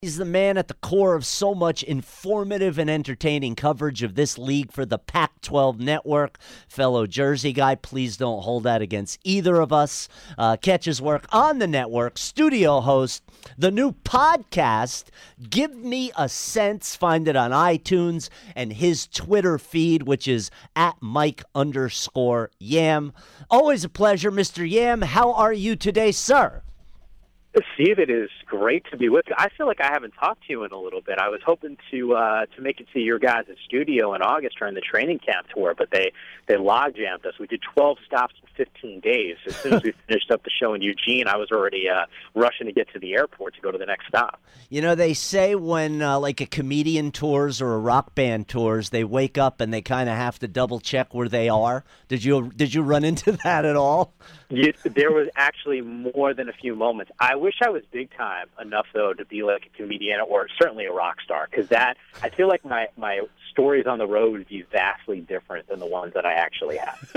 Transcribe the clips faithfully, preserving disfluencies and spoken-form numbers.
He's the man at the core of so much informative and entertaining coverage of this league for the Pac twelve network. Fellow Jersey guy, please don't hold that against either of us. Uh, catch his work on the network, studio host, the new podcast, Give Me a Sense. Find it on iTunes and his Twitter feed, which is at Mike underscore Yam. Always a pleasure, Mister Yam. How are you today, sir? Steve, it is great to be with you. I feel like I haven't talked to you in a little bit. I was hoping to uh, to make it to your guys' studio in August during the training camp tour, but they, they log jammed us. We did twelve stops in fifteen days. As soon as we finished up the show in Eugene, I was already uh, rushing to get to the airport to go to the next stop. You know, they say when uh, like a comedian tours or a rock band tours, they wake up and they kind of have to double check where they are. Did you did you run into that at all? You, there was actually more than a few moments. I wish I was big time enough, though, to be like a comedian or certainly a rock star, because that I feel like my, my stories on the road would be vastly different than the ones that I actually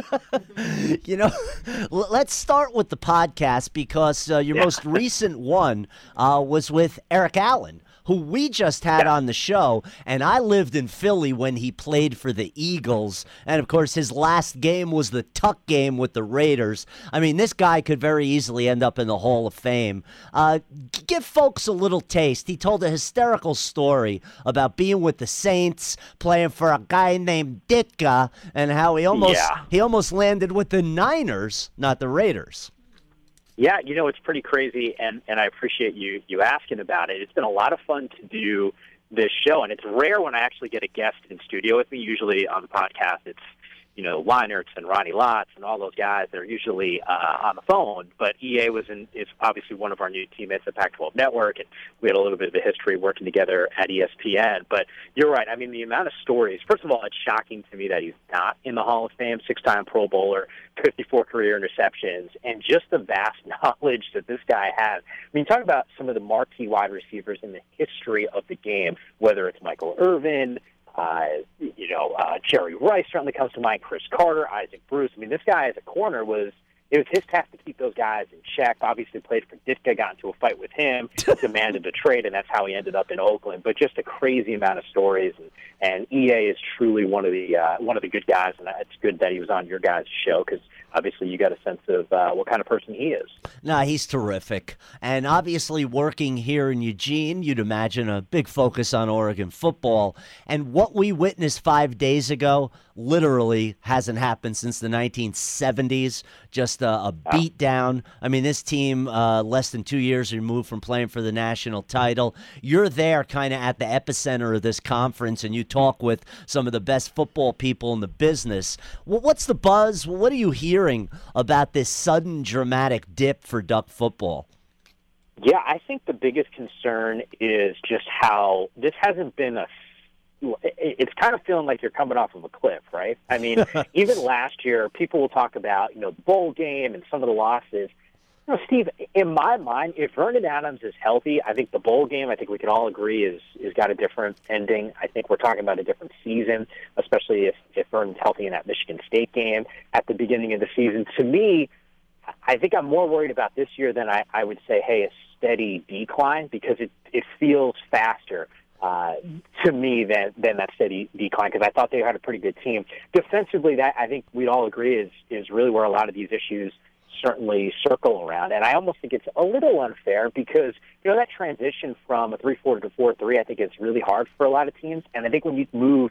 have. You know, let's start with the podcast because uh, your yeah. most recent one uh, was with Eric Allen, who we just had yeah. on the show, and I lived in Philly when he played for the Eagles, and of course his last game was the Tuck game with the Raiders. I mean, this guy could very easily end up in the Hall of Fame. Uh, give folks a little taste. He told a hysterical story about being with the Saints, playing for a guy named Ditka, and how he almost yeah. he almost landed with the Niners, not the Raiders. Yeah, you know, it's pretty crazy, and, and I appreciate you, you asking about it. It's been a lot of fun to do this show, and it's rare when I actually get a guest in studio with me. Usually on the podcast, it's, you know, Weinertz and Ronnie Lotz and all those guys. They're usually uh, on the phone, but E A was in, is obviously one of our new teammates at Pac twelve Network, and we had a little bit of a history working together at E S P N. But you're right. I mean, the amount of stories, first of all, it's shocking to me that he's not in the Hall of Fame, six-time Pro Bowler, fifty-four career interceptions, and just the vast knowledge that this guy has. I mean, talk about some of the marquee wide receivers in the history of the game, whether it's Michael Irvin, Uh, you know, uh, Jerry Rice certainly comes to mind, Chris Carter, Isaac Bruce. I mean, this guy as a corner was, it was his task to keep those guys in check. Obviously played for Ditka, got into a fight with him, demanded a trade, and that's how he ended up in Oakland. But just a crazy amount of stories, and, and E A is truly one of the uh, one of the good guys, and it's good that he was on your guys' show because obviously you got a sense of uh, what kind of person he is. No, he's terrific. And obviously working here in Eugene, you'd imagine a big focus on Oregon football. And what we witnessed five days ago literally hasn't happened since the nineteen seventies. Just a, a beat down. I mean, this team, uh, less than two years removed from playing for the national title. You're there kind of at the epicenter of this conference, and you talk with some of the best football people in the business. Well, what's the buzz? What are you hearing about this sudden dramatic dip for Duck football? Yeah, I think the biggest concern is just how this hasn't been a it's kind of feeling like you're coming off of a cliff, right? I mean, even last year, people will talk about, you know, the bowl game and some of the losses. You know, Steve, in my mind, if Vernon Adams is healthy, I think the bowl game, I think we can all agree, is is got a different ending. I think we're talking about a different season, especially if, if Vernon's healthy in that Michigan State game at the beginning of the season. To me, I think I'm more worried about this year than I, I would say, hey, a steady decline, because it, it feels faster uh, to me than, than that steady decline, because I thought they had a pretty good team. Defensively, that I think we'd all agree is is really where a lot of these issues certainly circle around. And I almost think it's a little unfair because, you know, that transition from a three four to four three, I think it's really hard for a lot of teams. And I think when you move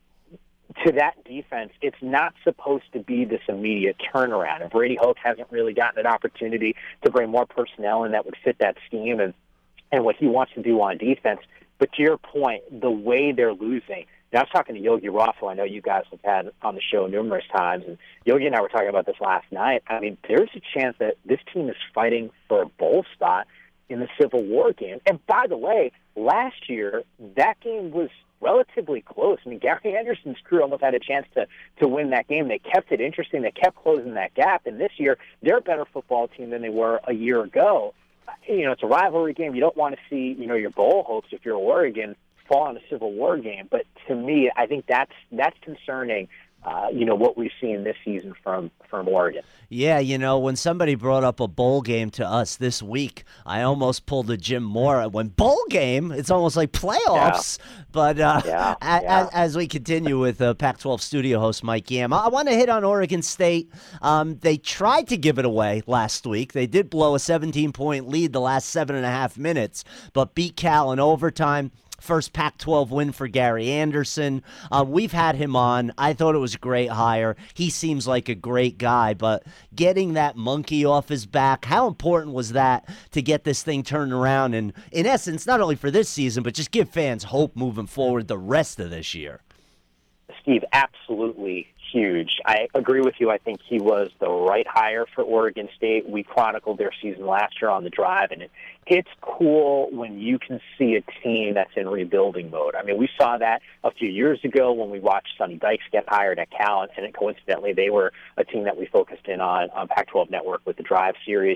to that defense, it's not supposed to be this immediate turnaround. And Brady Hoke hasn't really gotten an opportunity to bring more personnel in that would fit that scheme and, and what he wants to do on defense. But to your point, the way they're losing, now, I was talking to Yogi Rothel. I know you guys have had on the show numerous times, and Yogi and I were talking about this last night. I mean, there's a chance that this team is fighting for a bowl spot in the Civil War game. And by the way, last year, that game was relatively close. I mean, Gary Anderson's crew almost had a chance to, to win that game. They kept it interesting. They kept closing that gap. And this year, they're a better football team than they were a year ago. You know, it's a rivalry game. You don't want to see, you know, your bowl hopes if you're Oregon fall in a Civil War game. But to me, I think that's that's concerning uh, you know, what we've seen this season from, from Oregon. Yeah, you know, when somebody brought up a bowl game to us this week, I almost pulled a Jim Moore. When bowl game, it's almost like playoffs. Yeah. But uh, yeah, a- yeah. As, as we continue with uh, Pac twelve studio host Mike Yam, I, I want to hit on Oregon State. Um, they tried to give it away last week. They did blow a seventeen-point lead the last seven and a half minutes, but beat Cal in overtime. First Pac twelve win for Gary Anderson. Uh, we've had him on. I thought it was a great hire. He seems like a great guy, but getting that monkey off his back, how important was that to get this thing turned around? And in essence, not only for this season, but just give fans hope moving forward the rest of this year. Steve, absolutely huge. I agree with you. I think he was the right hire for Oregon State. We chronicled their season last year on The Drive, and it, it's cool when you can see a team that's in rebuilding mode. I mean, we saw that a few years ago when we watched Sonny Dykes get hired at Cal, and coincidentally, they were a team that we focused in on on Pac twelve Network with the Drive series.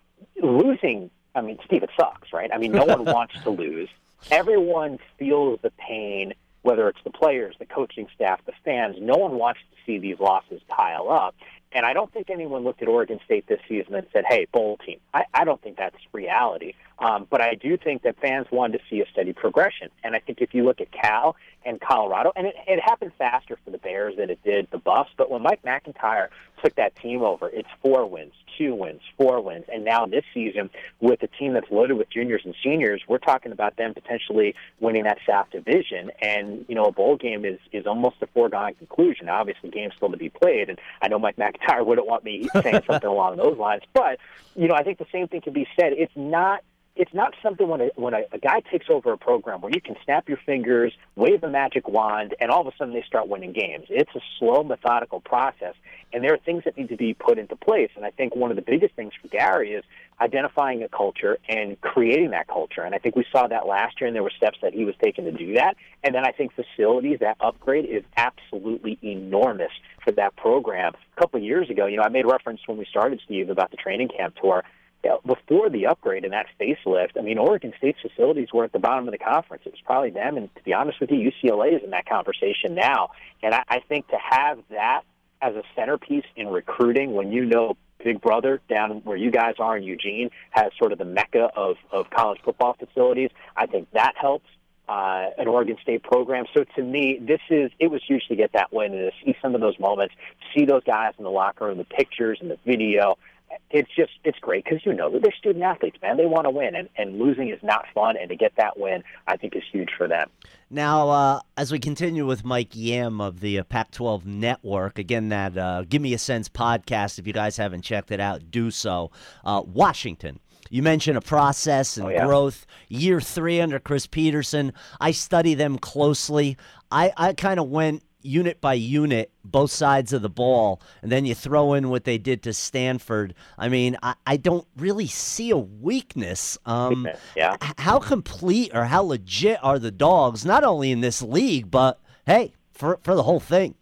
Losing, I mean, Steve, it sucks, right? I mean, no one wants to lose. Everyone feels the pain, whether it's the players, the coaching staff, the fans. No one wants to see these losses pile up. And I don't think anyone looked at Oregon State this season and said, hey, bowl team. I, I don't think that's reality. Um, but I do think that fans wanted to see a steady progression. And I think if you look at Cal and Colorado, and it, it happened faster for the Bears than it did the Buffs, but when Mike McIntyre took that team over, it's four wins, two wins, four wins. And now this season, with a team that's loaded with juniors and seniors, we're talking about them potentially winning that South Division. And, you know, a bowl game is, is almost a foregone conclusion. Now, obviously, games still to be played, and I know Mike McIntyre wouldn't want me saying something along those lines. But, you know, I think the same thing can be said. It's not It's not something when, a, when a, a guy takes over a program where you can snap your fingers, wave a magic wand, and all of a sudden they start winning games. It's a slow, methodical process, and there are things that need to be put into place. And I think one of the biggest things for Gary is identifying a culture and creating that culture. And I think we saw that last year, and there were steps that he was taking to do that. And then I think facilities, that upgrade is absolutely enormous for that program. A couple of years ago, you know, I made reference when we started, Steve, about the training camp tour. Before the upgrade and that facelift, I mean, Oregon State's facilities were at the bottom of the conference. It was probably them, and to be honest with you, U C L A is in that conversation now. And I, I think to have that as a centerpiece in recruiting, when you know Big Brother down where you guys are in Eugene has sort of the mecca of, of college football facilities, I think that helps uh, an Oregon State program. So to me, this is it was huge to get that win and to see some of those moments, see those guys in the locker room, the pictures and the video. It's just, it's great because, you know, they're student athletes, man. They want to win, and, and losing is not fun, and to get that win, I think, is huge for them. Now, uh, as we continue with Mike Yam of the uh, Pac twelve Network, again, that uh, Give Me a Sense podcast, if you guys haven't checked it out, do so. Uh, Washington. You mentioned a process and oh, yeah. growth. Year three under Chris Peterson. I study them closely. I, I kind of went unit by unit, both sides of the ball, and then you throw in what they did to Stanford. I mean, I, I don't really see a weakness. Um, yeah. h- how complete or how legit are the Dogs, not only in this league, but, hey, for for the whole thing?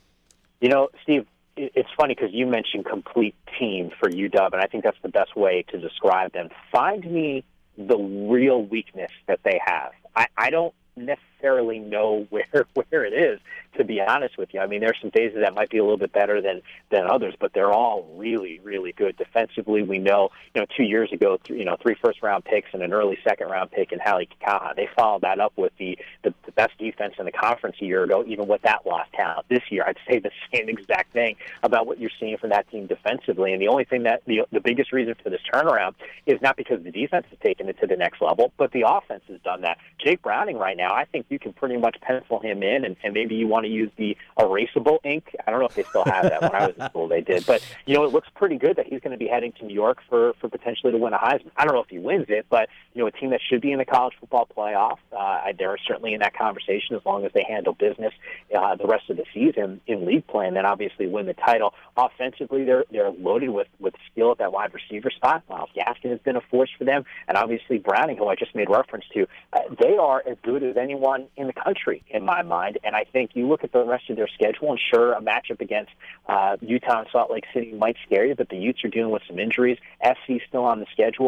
You know, Steve, it's funny because you mentioned complete team for U W, and I think that's the best way to describe them. Find me the real weakness that they have. I, I don't necessarily know where where it is, to be honest with you. I mean, there's some phases that might be a little bit better than than others, but they're all really, really good defensively. We know, you know, two years ago, th- you know, three first-round picks and an early second-round pick in Hallie Kikaha. They followed that up with the, the the best defense in the conference a year ago, even with that lost talent. This year, I'd say the same exact thing about what you're seeing from that team defensively. And the only thing that the the biggest reason for this turnaround is not because the defense has taken it to the next level, but the offense has done that. Jake Browning right now, I think you can pretty much pencil him in, and, and maybe you want to use the erasable ink. I don't know if they still have that. When I was in school, they did. But, you know, it looks pretty good that he's going to be heading to New York for, for potentially to win a Heisman. I don't know if he wins it, but, you know, a team that should be in the college football playoff, uh, they're certainly in that conversation as long as they handle business uh, the rest of the season in league play and then obviously win the title. Offensively, they're they're loaded with, with skill at that wide receiver spot. Miles Gaskin has been a force for them, and obviously Browning, who I just made reference to, uh, they are as good as anyone in the country, in my mind. And I think you look at the rest of their schedule, and sure, a matchup against uh, Utah and Salt Lake City might scare you, but the Utes are dealing with some injuries. F C still on the schedule.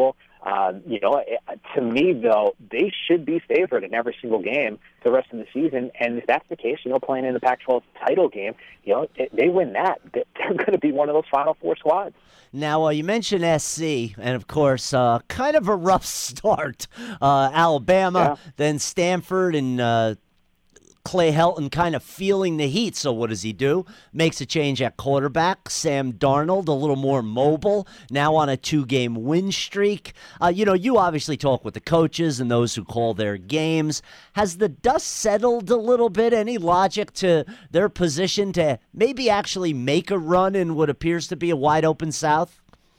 Um, you know, it, to me, though, they should be favored in every single game the rest of the season. And if that's the case, you know, playing in the Pac twelve title game, you know, it, they win that, they're going to be one of those Final Four squads. Now, uh, you mentioned S C, and of course, uh, kind of a rough start. Uh, Alabama, yeah. then Stanford, and uh, Clay Helton kind of feeling the heat. So what does he do? Makes a change at quarterback. Sam Darnold, a little more mobile, now on a two-game win streak. Uh, you know, you obviously talk with the coaches and those who call their games. Has the dust settled a little bit? Any logic to their position to maybe actually make a run in what appears to be a wide-open South?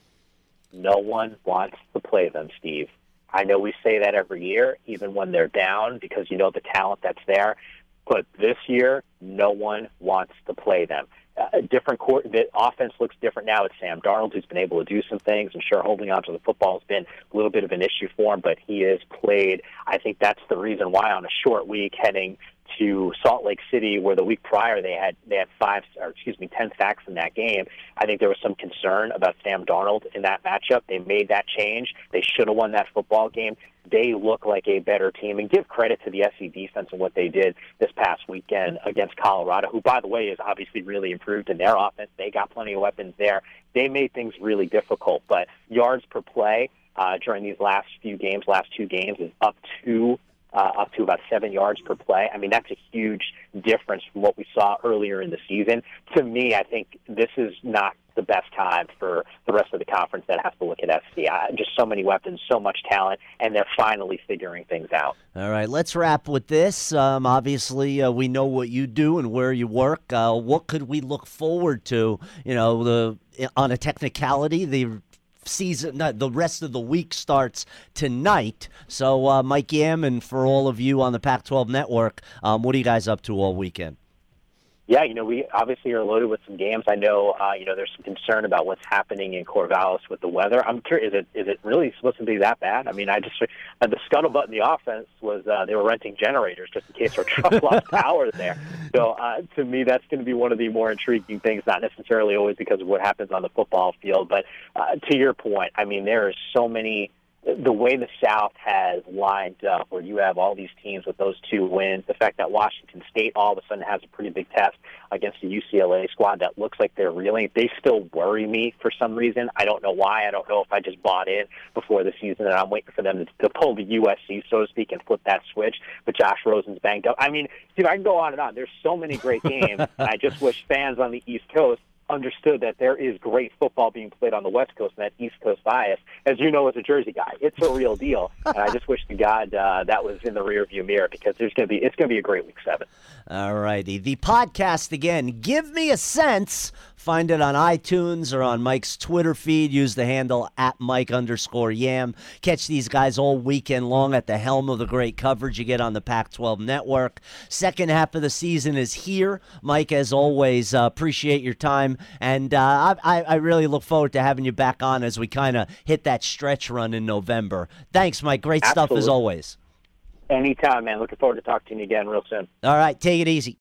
No one wants to play them, Steve. I know we say that every year, even when they're down, because you know the talent that's there. But this year, no one wants to play them. Uh, different court, the offense looks different now. It's Sam Darnold who's been able to do some things. I'm sure holding on to the football has been a little bit of an issue for him, but he has played. I think that's the reason why on a short week heading to Salt Lake City, where the week prior they had they had five or excuse me ten sacks in that game. I think there was some concern about Sam Darnold in that matchup. They made that change. They should have won that football game. They look like a better team, and give credit to the S C defense and what they did this past weekend against Colorado, who, by the way, is obviously really improved in their offense. They got plenty of weapons there. They made things really difficult, but yards per play uh, during these last few games, last two games, is up to Uh, up to about seven yards per play. I mean, that's a huge difference from what we saw earlier in the season. To me, I think this is not the best time for the rest of the conference that has to look at S C. I, just so many weapons, so much talent, and they're finally figuring things out. All right, let's wrap with this. Um, obviously, uh, we know what you do and where you work. Uh, what could we look forward to, you know, the on a technicality, the season, no, the rest of the week starts tonight. So, uh, Mike Yam, and for all of you on the Pac twelve Network, um, what are you guys up to all weekend? Yeah, you know, we obviously are loaded with some games. I know, uh, you know, there's some concern about what's happening in Corvallis with the weather. I'm curious, is it is it really supposed to be that bad? I mean, I just uh, the scuttlebutt in the offense was uh, they were renting generators just in case our truck lost power there. So uh, to me, that's going to be one of the more intriguing things, not necessarily always because of what happens on the football field, but uh, to your point, I mean, there are so many. The way the South has lined up, where you have all these teams with those two wins, the fact that Washington State all of a sudden has a pretty big test against the U C L A squad that looks like they're reeling, they still worry me for some reason. I don't know why. I don't know if I just bought in before the season and I'm waiting for them to, to pull the U S C, so to speak, and flip that switch. But Josh Rosen's banged up. I mean, dude, I can go on and on. There's so many great games, and I just wish fans on the East Coast understood that there is great football being played on the West Coast, and that East Coast bias, as you know as a Jersey guy, it's a real deal. And I just wish to God uh, that was in the rearview mirror, because there's going to be it's going to be a great week seven. All righty. The podcast again, Give Me a Sense. Find it on iTunes or on Mike's Twitter feed. Use the handle at Mike underscore Yam. Catch these guys all weekend long at the helm of the great coverage you get on the Pac twelve Network. Second half of the season is here. Mike, as always, uh, appreciate your time. And uh, I, I really look forward to having you back on as we kind of hit that stretch run in November. Thanks, Mike. Great Absolutely. stuff as always. Anytime, man. Looking forward to talking to you again real soon. All right. Take it easy.